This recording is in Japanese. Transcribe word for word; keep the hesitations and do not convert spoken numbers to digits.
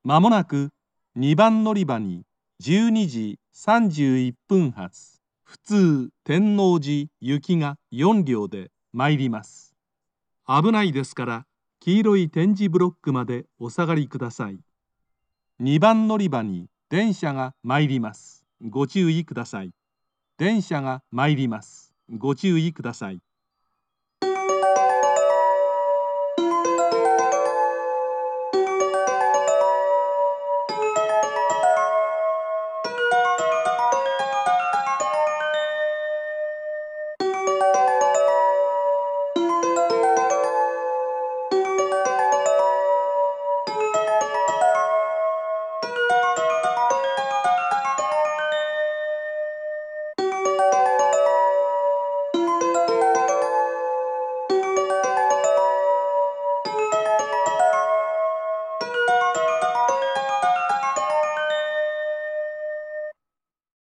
まもなくにばん乗り場にじゅうにじさんじゅういっぷん発普通天王寺行きがよん両で参ります。危ないですから黄色い点字ブロックまでお下がりください。にばん乗り場に電車が参ります。ご注意ください。電車が参ります。ご注意ください。